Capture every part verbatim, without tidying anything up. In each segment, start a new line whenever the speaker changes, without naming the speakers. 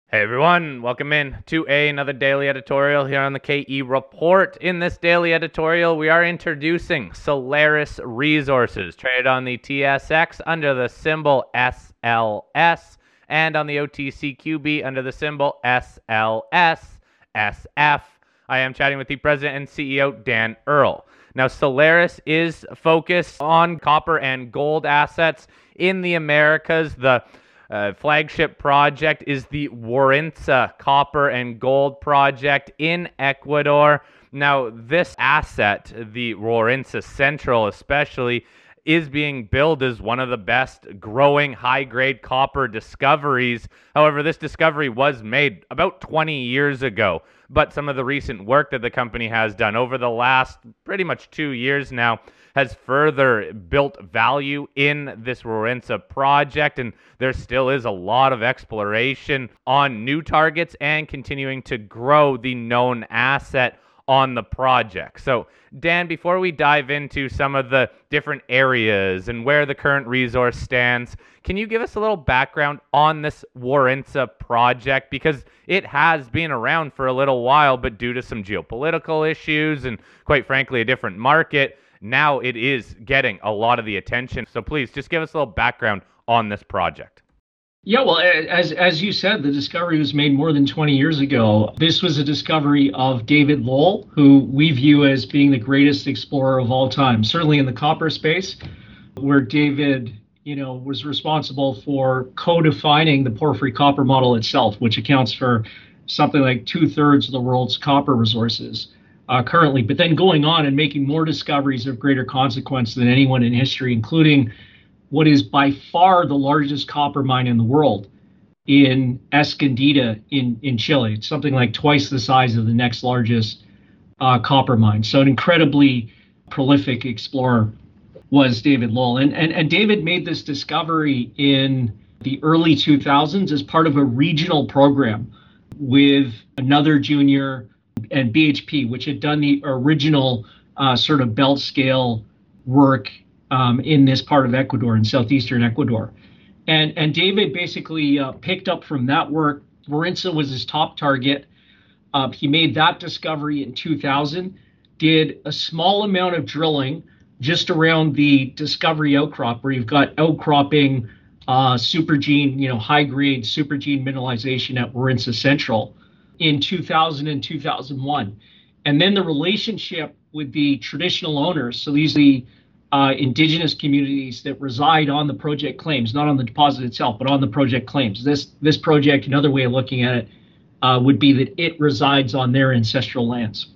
Hey everyone, welcome in to a, another daily editorial here on the K E Report. In this daily editorial, we are introducing Solaris Resources, traded on the T S X under the symbol S L S and on the O T C Q B under the symbol S L S S F. I am chatting with the president and C E O, Dan Earl. Now, Solaris is focused on copper and gold assets in the Americas. The Uh, flagship project is the Warintza Copper and Gold Project in Ecuador. Now, this asset, the Warintza Central especially, is being billed as one of the best growing high-grade copper discoveries. However, this discovery was made about twenty years ago, but some of the recent work that the company has done over the last pretty much two years now has further built value in this Warintza project, and there still is a lot of exploration on new targets and continuing to grow the known asset on the project. So, Dan, before we dive into some of the different areas and where the current resource stands, can you give us a little background on this Warintza project? Because it has been around for a little while, but due to some geopolitical issues and, quite frankly, a different market, now it is getting a lot of the attention. So please, just give us a little background on this project.
Yeah, well, as as you said, the discovery was made more than twenty years ago. This was a discovery of David Lowell, who we view as being the greatest explorer of all time, certainly in the copper space, where David, you know, was responsible for co-defining the porphyry copper model itself, which accounts for something like two-thirds of the world's copper resources uh, currently, but then going on and making more discoveries of greater consequence than anyone in history, including what is by far the largest copper mine in the world in Escondida in, in Chile. It's something like twice the size of the next largest uh, copper mine. So an incredibly prolific explorer was David Lowell. And, and, and David made this discovery in the early two thousands as part of a regional program with another junior and B H P, which had done the original uh, sort of belt scale work Um, in this part of Ecuador, in southeastern Ecuador. And and David basically uh, picked up from that work. Warintza was his top target. Uh, he made that discovery in two thousand, did a small amount of drilling just around the discovery outcrop, where you've got outcropping uh, supergene, you know, high-grade supergene mineralization at Warintza Central in two thousand and two thousand one. And then the relationship with the traditional owners, so these are the Uh, indigenous communities that reside on the project claims, not on the deposit itself, but on the project claims. This this project, another way of looking at it, uh, would be that it resides on their ancestral lands.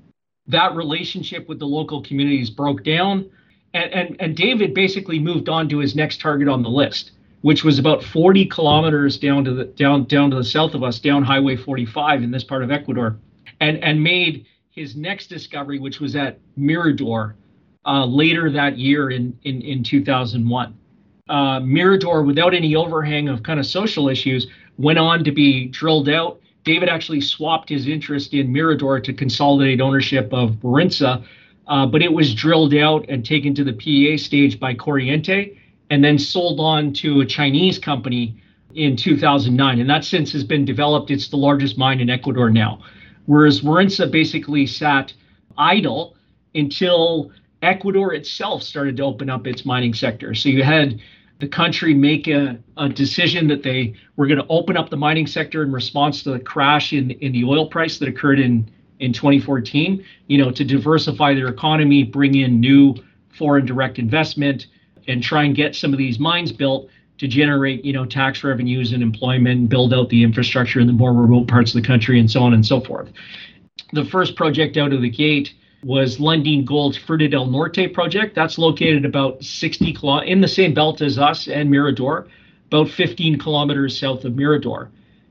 That relationship with the local communities broke down, and, and, and David basically moved on to his next target on the list, which was about forty kilometers down to the down down to the south of us, down Highway forty-five in this part of Ecuador, and and made his next discovery, which was at Mirador, Uh, later that year in, in, in two thousand one. Uh, Mirador, without any overhang of kind of social issues, went on to be drilled out. David actually swapped his interest in Mirador to consolidate ownership of Warintza, uh, but it was drilled out and taken to the P E A stage by Corriente and then sold on to a Chinese company in two thousand nine. And that since has been developed. It's the largest mine in Ecuador now. Whereas Warintza basically sat idle until Ecuador itself started to open up its mining sector. So you had the country make a, a decision that they were going to open up the mining sector in response to the crash in, in the oil price that occurred in, in twenty fourteen, you know, to diversify their economy, bring in new foreign direct investment, and try and get some of these mines built to generate, you know, tax revenues and employment, and build out the infrastructure in the more remote parts of the country, and so on and so forth. The first project out of the gate was Lundin Gold's Fruta del Norte project. That's located about sixty kilometers in the same belt as us and Mirador, about fifteen kilometers south of Mirador.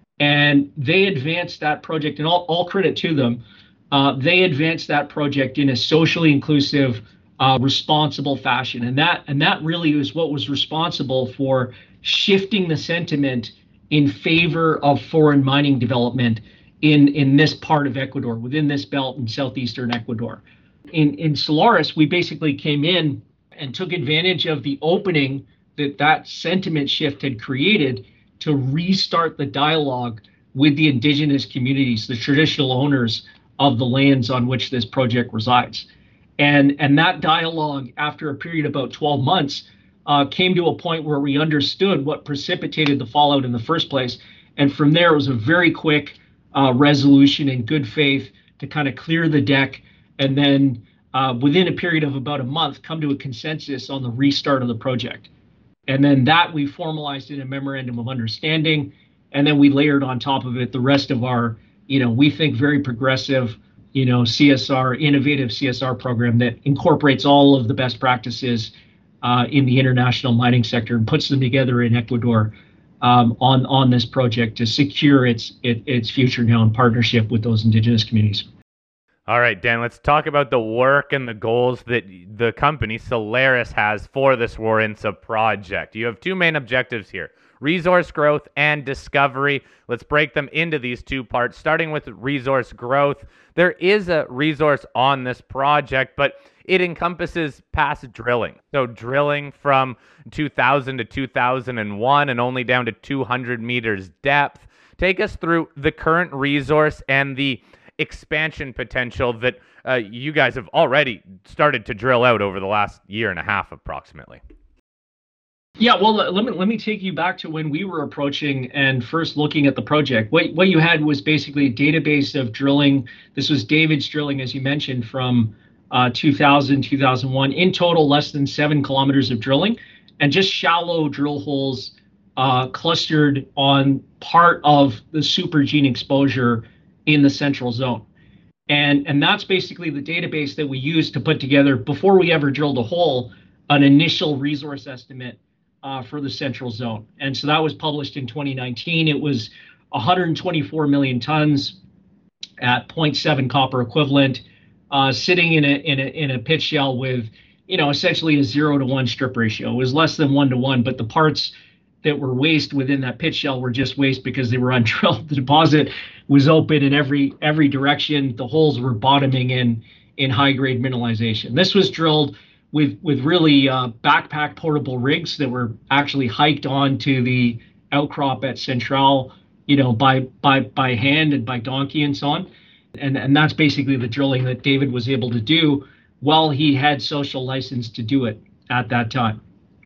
And they advanced that project, and all, all credit to them. Uh, they advanced that project in a socially inclusive, uh, responsible fashion. And that and that really is what was responsible for shifting the sentiment in favor of foreign mining development in, in this part of Ecuador, within this belt in southeastern Ecuador. In, in Solaris, we basically came in and took advantage of the opening that that sentiment shift had created to restart the dialogue with the indigenous communities, the traditional owners of the lands on which this project resides. And, and that dialogue, after a period of about twelve months, uh, came to a point where we understood what precipitated the fallout in the first place. And from there, it was a very quick uh, resolution in good faith to kind of clear the deck, and then uh, within a period of about a month, come to a consensus on the restart of the project. And then that we formalized in a memorandum of understanding, and then we layered on top of it the rest of our, you know, we think very progressive, you know, C S R, innovative C S R program that incorporates all of the best practices uh, in the international mining sector and puts them together in Ecuador um, on on this project to secure its it, its future now in partnership with those indigenous communities.
All right, Dan, let's talk about the work and the goals that the company Solaris has for this Warintza project. You have two main objectives here: resource growth and discovery. Let's break them into these two parts, starting with resource growth. There is a resource on this project, but it encompasses past drilling. So drilling from two thousand to two thousand one and only down to two hundred meters depth. Take us through the current resource and the expansion potential that uh, you guys have already started to drill out over the last year and a half approximately.
Yeah, well, let me let me take you back to when we were approaching and first looking at the project. What what you had was basically a database of drilling. This was David's drilling, as you mentioned, from uh, two thousand, two thousand one. In total, less than seven kilometers of drilling, and just shallow drill holes uh, clustered on part of the supergene exposure in the central zone. And, and that's basically the database that we used to put together, before we ever drilled a hole, an initial resource estimate uh, for the central zone. And so that was published in twenty nineteen. It was one hundred twenty-four million tons at zero point seven copper equivalent, uh, sitting in a, in a in a pit shell with, you know, essentially a zero to one strip ratio. It was less than one to one, but the parts that were waste within that pit shell were just waste because they were undrilled. The deposit was open in every every direction. The holes were bottoming in in high grade mineralization. This was drilled with with really uh, backpack portable rigs that were actually hiked onto the outcrop at Central, you know, by by by hand and by donkey and so on. And and that's basically the drilling that David was able to do while he had social license to do it at that time.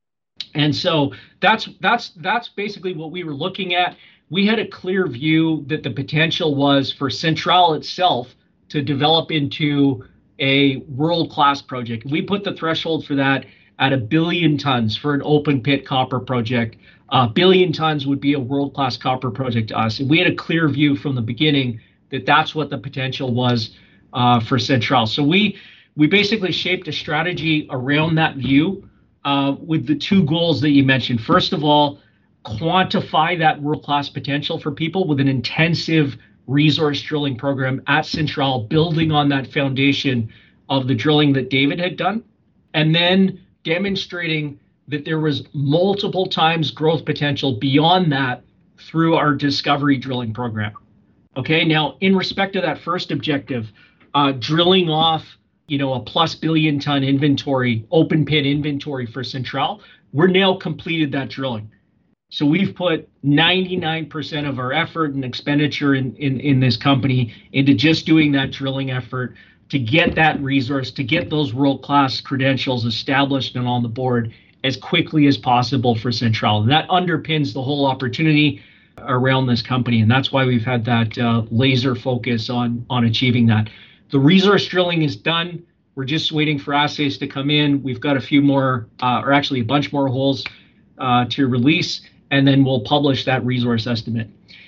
And so that's that's that's basically what we were looking at. We had a clear view that the potential was for Central itself to develop into a world-class project. We put the threshold for that at a billion tons for an open pit copper project. A billion tons would be a world-class copper project to us. And we had a clear view from the beginning that that's what the potential was uh, for Central. So we we basically shaped a strategy around that view. Uh, with the two goals that you mentioned. First of all, quantify that world-class potential for people with an intensive resource drilling program at Central, building on that foundation of the drilling that David had done, and then demonstrating that there was multiple times growth potential beyond that through our discovery drilling program. Okay, now in respect to that first objective, uh, drilling off you know, a plus billion ton inventory, open pit inventory for Central, we're now completed that drilling. So we've put ninety-nine percent of our effort and expenditure in, in, in this company into just doing that drilling effort to get that resource, to get those world-class credentials established and on the board as quickly as possible for Central. And that underpins the whole opportunity around this company. And that's why we've had that uh, laser focus on, on achieving that. The resource drilling is done. We're just waiting for assays to come in. We've got a few more, uh, or actually a bunch more holes uh, to release, and then we'll publish that resource estimate.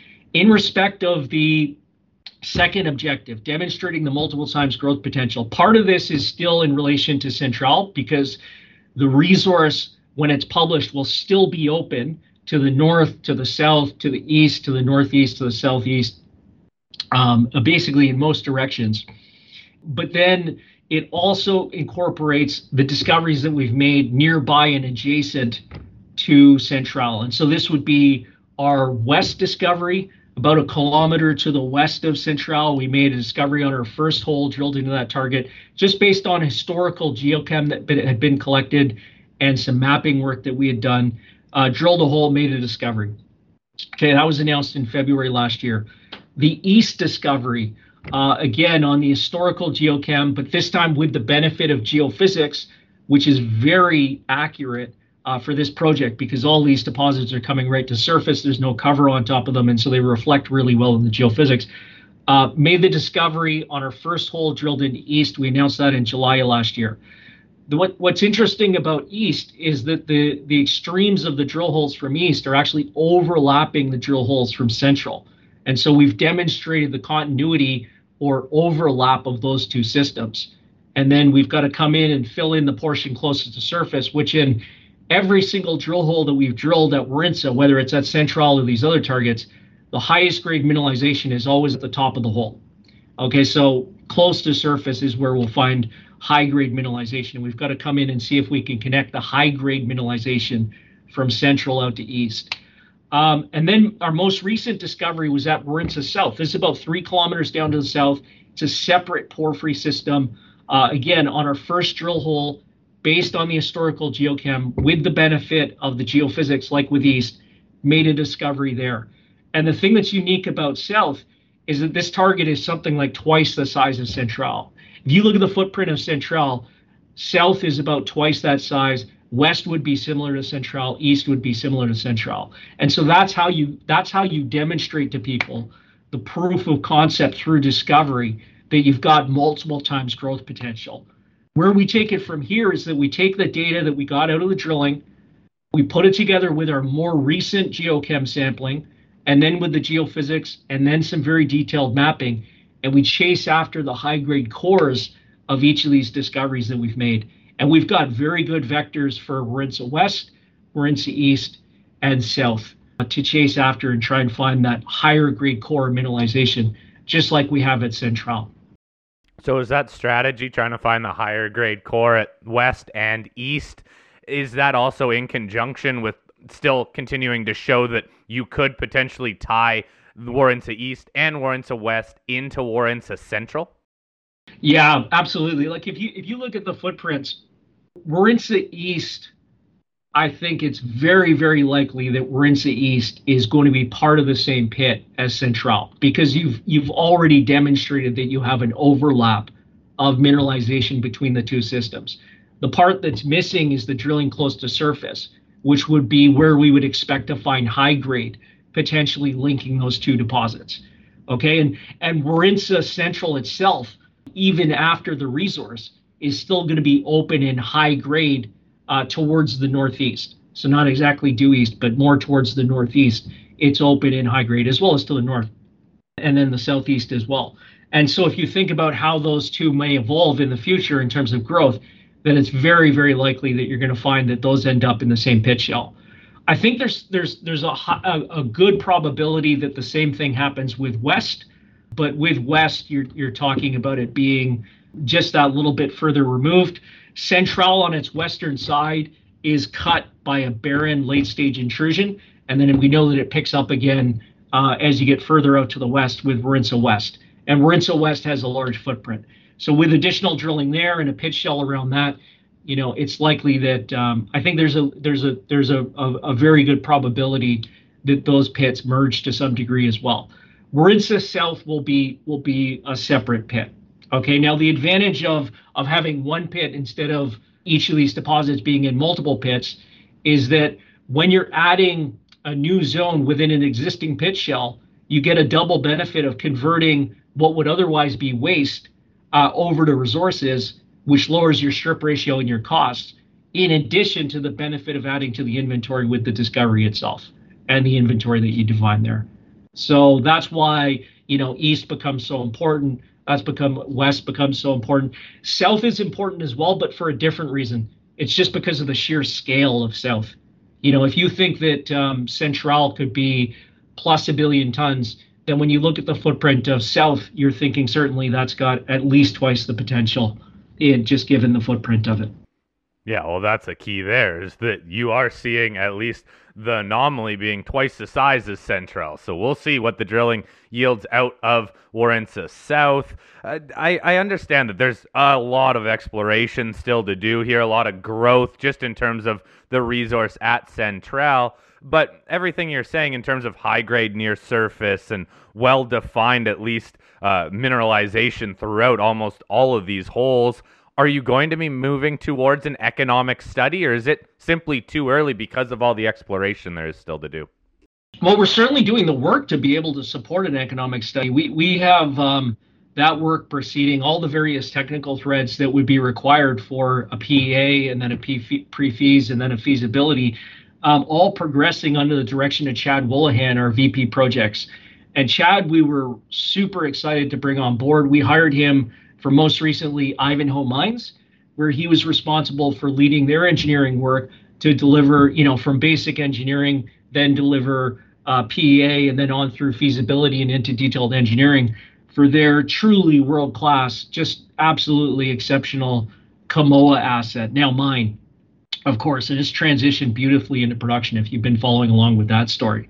In respect of the second objective, demonstrating the multiple times growth potential, part of this is still in relation to Central because the resource, when it's published, will still be open to the north, to the south, to the east, to the northeast, to the southeast, um, basically in most directions. But then it also incorporates the discoveries that we've made nearby and adjacent to Central. And so this would be our west discovery, about a kilometer to the west of Central. We made a discovery on our first hole drilled into that target, just based on historical geochem that had been collected and some mapping work that we had done. Uh, drilled a hole, made a discovery. Okay, that was announced in February last year. The East discovery, uh, again on the historical geochem, but this time with the benefit of geophysics, which is very accurate uh, for this project because all these deposits are coming right to surface. There's no cover on top of them, and so they reflect really well in the geophysics. Uh, made the discovery on our first hole drilled into East. We announced that in July of last year. The, what, what's interesting about East is that the, the extremes of the drill holes from East are actually overlapping the drill holes from Central. And so we've demonstrated the continuity or overlap of those two systems. And then we've got to come in and fill in the portion closest to surface, which in every single drill hole that we've drilled at Warintza, whether it's at Central or these other targets, the highest grade mineralization is always at the top of the hole. Okay, so close to surface is where we'll find high grade mineralization. And we've got to come in and see if we can connect the high grade mineralization from Central out to East. Um, and then our most recent discovery was at Warintza South. This is about three kilometers down to the south. It's a separate porphyry system. Uh, again, on our first drill hole, based on the historical geochem, with the benefit of the geophysics, like with East, made a discovery there. And the thing that's unique about South is that this target is something like twice the size of Central. If you look at the footprint of Central, South is about twice that size. West would be similar to Central. East would be similar to Central. And so that's how you that's how you demonstrate to people the proof of concept through discovery that you've got multiple times growth potential. Where we take it from here is that we take the data that we got out of the drilling, we put it together with our more recent geochem sampling, and then with the geophysics, and then some very detailed mapping, and we chase after the high-grade cores of each of these discoveries that we've made. And we've got very good vectors for Warintza West, Warintza East, and South to chase after and try and find that higher grade core mineralization, just like we have at Central.
So is that strategy, trying to find the higher grade core at West and East, is that also in conjunction with still continuing to show that you could potentially tie Warintza East and Warintza West into Warintza Central?
Yeah, absolutely. Like if you if you look at the footprints, Warintza East, I think it's very, very likely that Warintza East is going to be part of the same pit as Central, because you've you've already demonstrated that you have an overlap of mineralization between the two systems. The part that's missing is the drilling close to surface, which would be where we would expect to find high grade, potentially linking those two deposits. Okay, and and Warintza Central itself, even after the resource, is still going to be open in high grade uh, towards the northeast. So not exactly due east, but more towards the northeast. It's open in high grade as well as to the north, and then the southeast as well. And so if you think about how those two may evolve in the future in terms of growth, then it's very, very likely that you're going to find that those end up in the same pit shell. I think there's there's there's a, a, a good probability that the same thing happens with West, but with West, you're you're talking about it being just that little bit further removed. Central on its western side is cut by a barren late stage intrusion, and then we know that it picks up again uh, as you get further out to the west with Warintza West. And Warintza West has a large footprint. So with additional drilling there and a pit shell around that, you know, it's likely that um, I think there's a there's a there's a, a, a very good probability that those pits merge to some degree as well. Warintza South will be will be a separate pit. Okay, now the advantage of of having one pit instead of each of these deposits being in multiple pits is that when you're adding a new zone within an existing pit shell, you get a double benefit of converting what would otherwise be waste uh, over to resources, which lowers your strip ratio and your costs, in addition to the benefit of adding to the inventory with the discovery itself and the inventory that you define there. So that's why, you know, East becomes so important. That's become West becomes so important. South is important as well, but for a different reason. It's just because of the sheer scale of South. You know, if you think that um, Central could be plus a billion tons, then when you look at the footprint of South, you're thinking certainly that's got at least twice the potential, in just given the footprint of it.
Yeah, well, that's a key there is that you are seeing at least the anomaly being twice the size as Central. So we'll see what the drilling yields out of Warintza South. Uh, I, I understand that there's a lot of exploration still to do here, a lot of growth just in terms of the resource at Central. But everything you're saying in terms of high grade near surface and well defined, at least uh, mineralization throughout almost all of these holes. Are you going to be moving towards an economic study, or is it simply too early because of all the exploration there is still to do?
Well, we're certainly doing the work to be able to support an economic study. We we have um, that work proceeding, all the various technical threads that would be required for a P E A and then a pre-feas and then a feasibility, um, all progressing under the direction of Chad Woollahan, our V P projects. And Chad, we were super excited to bring on board. We hired him for most recently Ivanhoe Mines, where he was responsible for leading their engineering work to deliver, you know, from basic engineering, then deliver uh, P E A, and then on through feasibility and into detailed engineering for their truly world-class, just absolutely exceptional Kamoa asset, now mine, of course. And it's transitioned beautifully into production if you've been following along with that story.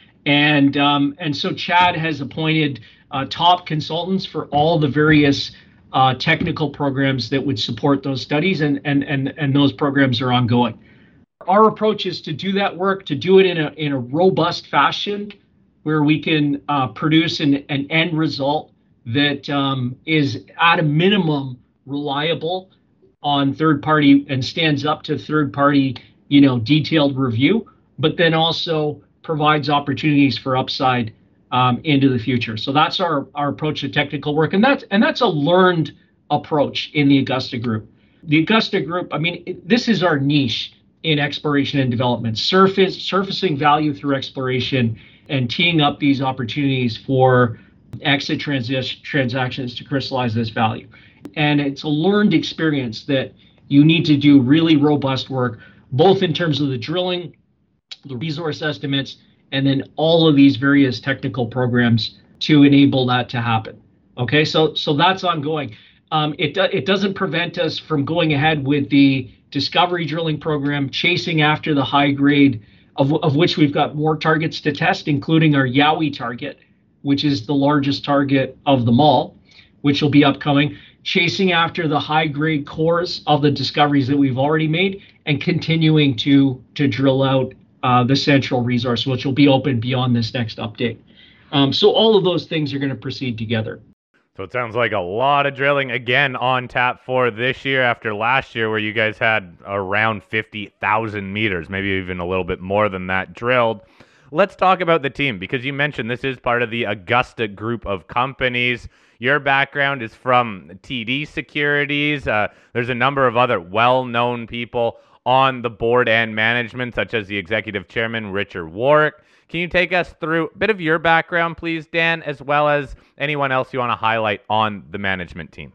And um, and so Chad has appointed uh, top consultants for all the various Uh, technical programs that would support those studies, and, and and and those programs are ongoing. Our approach is to do that work, to do it in a in a robust fashion, where we can uh, produce an, an end result that um, is at a minimum reliable on third party and stands up to third party, you know, detailed review, but then also provides opportunities for upside Um, into the future. So that's our, our approach to technical work. And that's, and that's a learned approach in the Augusta Group. The Augusta Group, I mean, it, this is our niche in exploration and development, surface, surfacing value through exploration and teeing up these opportunities for exit transi- transactions to crystallize this value. And it's a learned experience that you need to do really robust work, both in terms of the drilling, the resource estimates, and then all of these various technical programs to enable that to happen. Okay, so so that's ongoing. Um, it do, it doesn't prevent us from going ahead with the discovery drilling program, chasing after the high grade, of, of which we've got more targets to test, including our Yowie target, which is the largest target of them all, which will be upcoming. Chasing after the high grade cores of the discoveries that we've already made, and continuing to to drill out Uh, the central resource, which will be open beyond this next update. Um, so all of those things are going to proceed together.
So it sounds like a lot of drilling again on tap for this year after last year where you guys had around fifty thousand meters, maybe even a little bit more than that drilled. Let's talk about the team, because you mentioned this is part of the Augusta Group of companies. Your background is from T D Securities. Uh, there's a number of other well-known people on the board and management, such as the executive chairman, Richard Warwick. Can you take us through a bit of your background, please, Dan, as well as anyone else you want to highlight on the management team?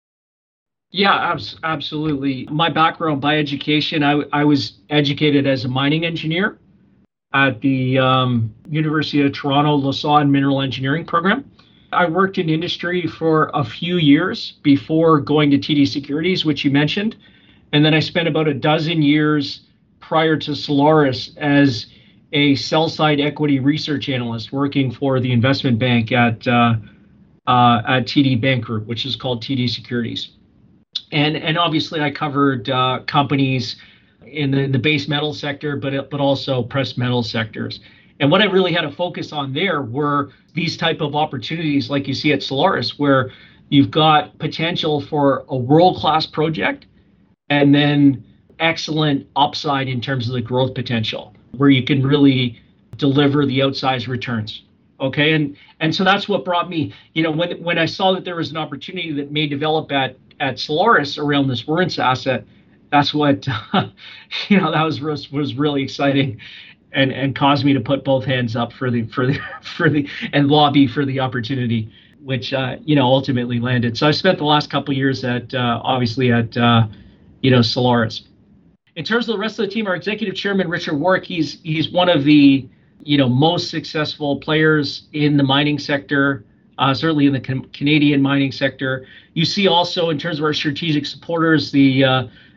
Yeah, abs- absolutely. My background by education, I, I was educated as a mining engineer at the um, University of Toronto Lausanne Mineral Engineering program. I worked in industry for a few years before going to T D Securities, which you mentioned. And then I spent about a dozen years prior to Solaris as a sell-side equity research analyst working for the investment bank at uh, uh, at T D Bank Group, which is called T D Securities. And and obviously I covered uh, companies in the, the base metal sector, but but also precious metal sectors. And what I really had to focus on there were these type of opportunities like you see at Solaris, where you've got potential for a world-class project and then excellent upside in terms of the growth potential, where you can really deliver the outsized returns. Okay, and and so that's what brought me, you know, when when I saw that there was an opportunity that may develop at at Solaris around this Warintza asset, that's what, you know, that was was really exciting, and and caused me to put both hands up for the for the for the and lobby for the opportunity, which uh, you know ultimately landed. So I spent the last couple of years at uh, obviously at uh, you know, Solaris. In terms of the rest of the team, our executive chairman, Richard Warwick, he's he's one of the, you know, most successful players in the mining sector, uh, certainly in the can- Canadian mining sector. You see also in terms of our strategic supporters, the uh,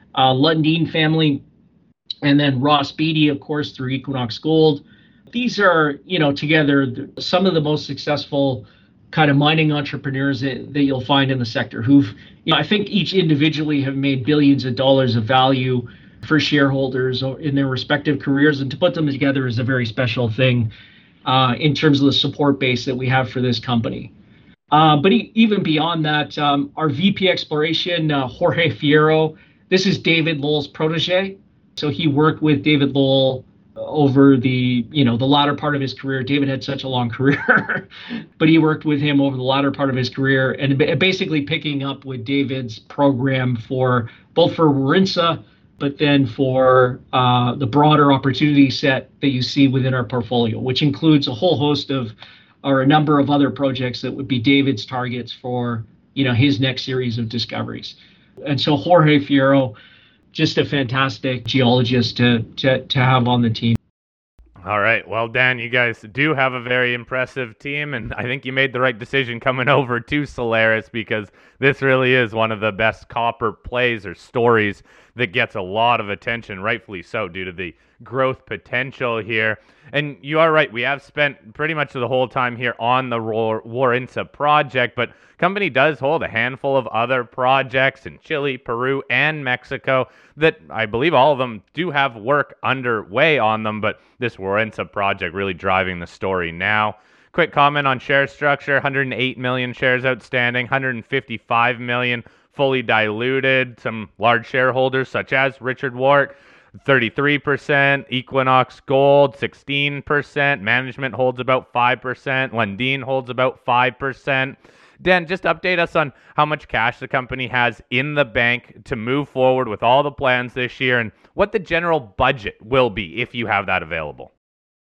uh, Lundin family, and then Ross Beatty, of course, through Equinox Gold. These are, you know, together some of the most successful kind of mining entrepreneurs that, that you'll find in the sector who've, you know, I think each individually have made billions of dollars of value for shareholders in their respective careers. And to put them together is a very special thing uh, in terms of the support base that we have for this company. Uh, but e- even beyond that, um, our V P Exploration, uh, Jorge Fierro, this is David Lowell's protege. So he worked with David Lowell over the, you know, the latter part of his career. David had such a long career, but he worked with him over the latter part of his career and basically picking up with David's program for both for Warintza, but then for uh, the broader opportunity set that you see within our portfolio, which includes a whole host of, or a number of other projects that would be David's targets for, you know, his next series of discoveries. And so Jorge Fierro, just a fantastic geologist to, to, to have on the team.
All right. Well, Dan, you guys do have a very impressive team, and I think you made the right decision coming over to Solaris because this really is one of the best copper plays or stories that gets a lot of attention, rightfully so, due to the growth potential here. And you are right. We have spent pretty much the whole time here on the Warintza project, but company does hold a handful of other projects in Chile, Peru, and Mexico that I believe all of them do have work underway on them, but this Warintza project really driving the story now. Quick comment on share structure: one hundred eight million shares outstanding, one hundred fifty-five million fully diluted. Some large shareholders such as Richard Wart, thirty-three percent, Equinox Gold, sixteen percent, management holds about five percent, Lundin holds about five percent. Dan, just update us on how much cash the company has in the bank to move forward with all the plans this year and what the general budget will be if you have that available.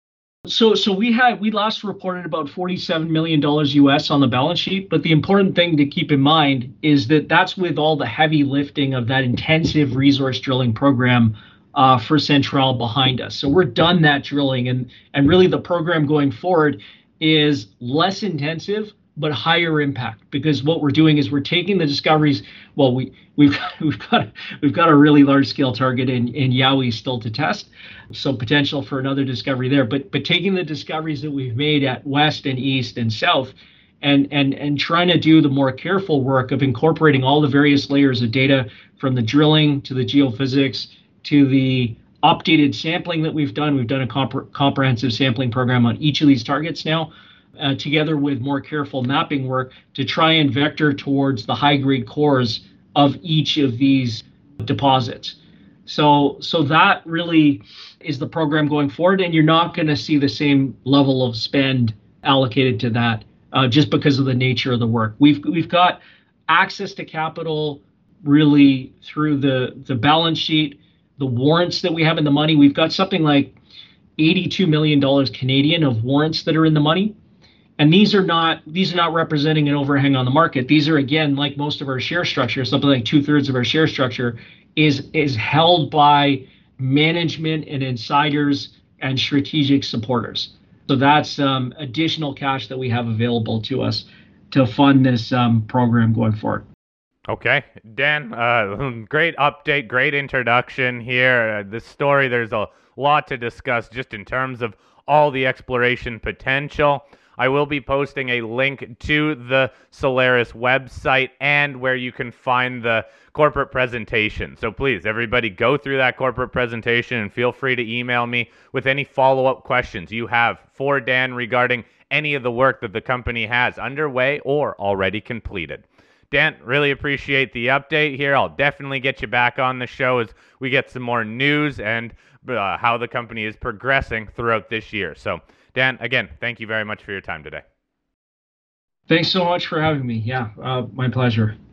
So so we had we last reported about forty-seven million dollars U S on the balance sheet, but the important thing to keep in mind is that that's with all the heavy lifting of that intensive resource drilling program uh, for Central behind us. So we're done that drilling, and and really the program going forward is less intensive but higher impact, because what we're doing is we're taking the discoveries. Well, we we've we've got we've got a really large scale target in in Yowie still to test, so potential for another discovery there. But but taking the discoveries that we've made at west and east and south, and and and trying to do the more careful work of incorporating all the various layers of data from the drilling to the geophysics to the updated sampling that we've done. We've done a comp- comprehensive sampling program on each of these targets now. Uh, together with more careful mapping work to try and vector towards the high-grade cores of each of these deposits. So, so that really is the program going forward, and you're not going to see the same level of spend allocated to that uh, just because of the nature of the work. We've we've got access to capital really through the the balance sheet, the warrants that we have in the money. We've got something like eighty-two million dollars Canadian of warrants that are in the money. And these are not these are not representing an overhang on the market. These are, again, like most of our share structure, something like two thirds of our share structure is is held by management and insiders and strategic supporters. So that's um, additional cash that we have available to us to fund this um, program going forward.
Okay, Dan, uh, great update, great introduction here. Uh, this story, there's a lot to discuss just in terms of all the exploration potential. I will be posting a link to the Solaris website and where you can find the corporate presentation. So please, everybody, go through that corporate presentation and feel free to email me with any follow-up questions you have for Dan regarding any of the work that the company has underway or already completed. Dan, really appreciate the update here. I'll definitely get you back on the show as we get some more news and uh, how the company is progressing throughout this year. So Dan, again, thank you very much for your time today.
Thanks so much for having me. Yeah, uh, my pleasure.